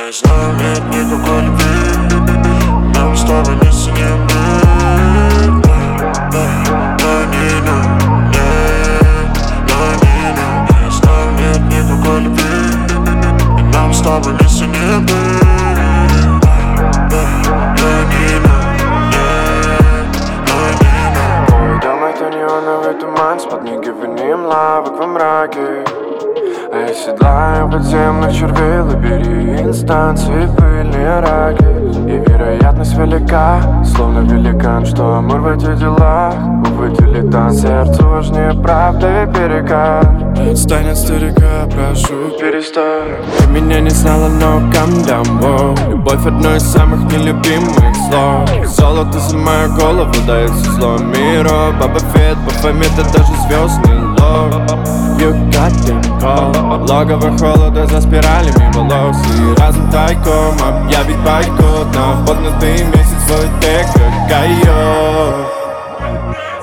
Я знаю, нет никакой любви, нам с тобой вместе не быть. Я знаю, нет никакой любви, нам с тобой вместе не быть. Неоновый туман с подмигиванием лавок во мраке. А я седлаю подземных червей, лабиринт станции, пыльные раки. И вероятность велика, словно великан, что амур в этих делах. Увы, дилетант, сердцу важнее правда и перекат. Отстань от старика, прошу, перестань. Ты меня не знала, но calm down, wow. Любовь одно из самых нелюбимых слов. Золото за мою голову дается зло миру. Боба Фетт, Бафомет, и даже звездный лог. You got them cold. Логово холода за спиралями волос. И разом тайком объявить бойкот на поднятый месяц свой тек, как койот.